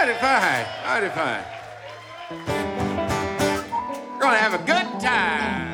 Mighty fine, mighty fine. We're gonna have a good time.